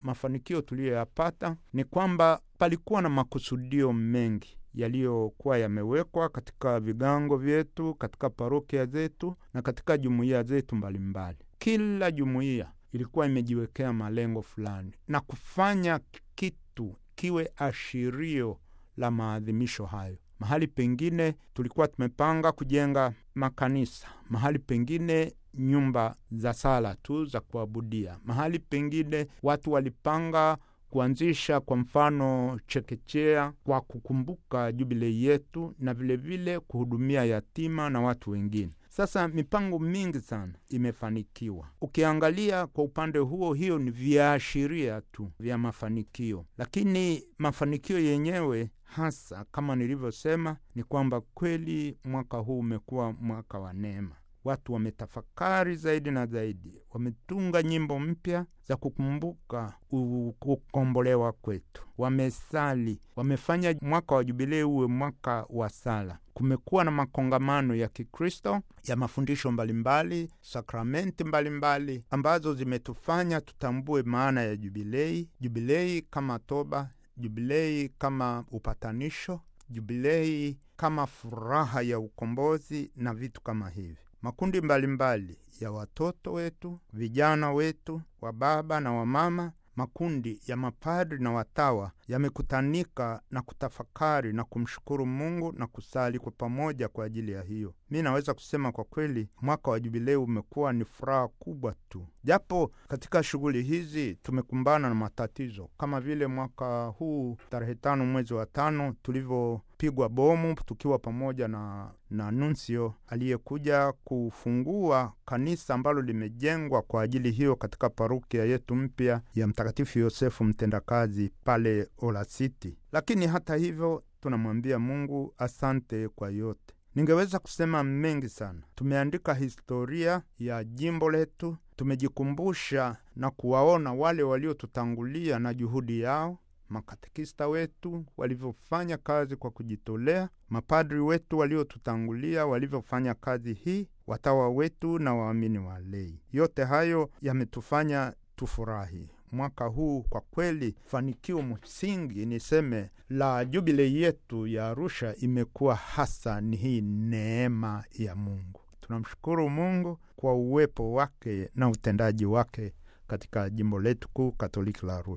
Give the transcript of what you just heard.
mafanikio tuliyoyapata ni kwamba palikuwa na makusudio mengi yaliyokuwa yamewekwa katika vigango vyetu, katika parokia zetu na katika jumuiya zetu mbalimbali. Kila jumuiya ilikuwa imejiwekea malengo fulani na kufanya kitu kiwe ashirio la maadhimisho hayo. Mahali pengine tulikuwa tumepanga kujenga makanisa, mahali pengine nyumba za sala tu za kuabudia, mahali pengine watu walipanga kuanzisha kwa mfano chekechea kwa kukumbuka jubilei yetu na vile vile kuhudumia yatima na watu wengine. Sasa mipango mingi sana imefanikiwa. Ukiangalia kwa upande huo, hiyo ni viashiria tu vya mafanikio, lakini mafanikio yenyewe hasa kama nilivyosema ni kwamba kweli mwaka huu umekuwa mwaka wa neema. Watu wametafakari zaidi na zaidi, wametunga nyimbo mpya za kukumbuka kukombolewa kwetu, wamesali, wamefanya mwaka wa jubilei uwe mwaka wa sala. Kumekuwa na makongamano ya Kikristo ya mafundisho mbalimbali, sakramenti mbalimbali ambazo zimetufanya tutambue maana ya jubilei, jubilei kama toba, jubilei kama upatanisho, jubilei kama furaha ya ukombozi na vitu kama hivi. Makundi mbalimbali ya watoto wetu, vijana wetu, wa baba na wa mama, makundi ya mapadri na watawa yamekutanika na kutafakari na kumshukuru Mungu na kusali kwa pamoja kwa ajili ya hiyo. Mimi naweza kusema kwa kweli mwaka wa jubilei umekuwa ni furaha kubwa tu. Japo katika shughuli hizi tumekumbana na matatizo, kama vile mwaka huu tarehe 5 mwezi wa 5 tulivyopigwa bomu tukiwa pamoja na nuncio aliyekuja kufungua kanisa ambalo limejengwa kwa ajili hiyo katika parokia yetu mpya ya Mtakatifu Yosefu Mtendakazi pale Olasiti. Lakini hata hivyo tunamwambia Mungu asante kwa yote. Ningeweza kusema mengi sana. Tumeandika historia ya jimbo letu, tumejikumbusha na kuwaona wale waliotutangulia na juhudi yao, makatekista wetu walivyofanya kazi kwa kujitolea, mapadri wetu waliotutangulia walivyofanya kazi hii, watawa wetu na waamini walei. Yote hayo yametufanya tufurahi. Mwaka huu kwa kweli fanikio msingi niseme la jubilei yetu ya Arusha imekuwa hasa ni hii neema ya Mungu. Tunamshukuru Mungu kwa uwepo wake na utendaji wake katika jimbo letu kuu Katoliki la Arusha.